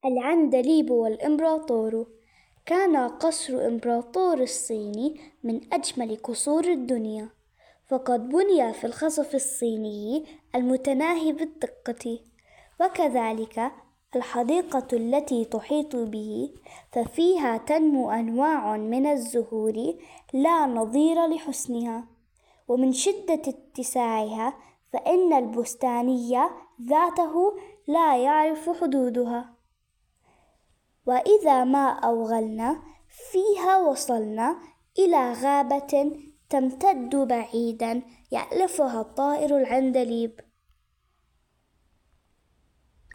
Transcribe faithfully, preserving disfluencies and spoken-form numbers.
العندليب والإمبراطور. كان قصر إمبراطور الصين من أجمل قصور الدنيا، فقد بني في الخزف الصيني المتناهي بالدقة، وكذلك الحديقة التي تحيط به، ففيها تنمو أنواع من الزهور لا نظير لحسنها. ومن شدة اتساعها فإن البستاني ذاته لا يعرف حدودها، وإذا ما أوغلنا فيها وصلنا إلى غابة تمتد بعيدا يألفها الطائر العندليب.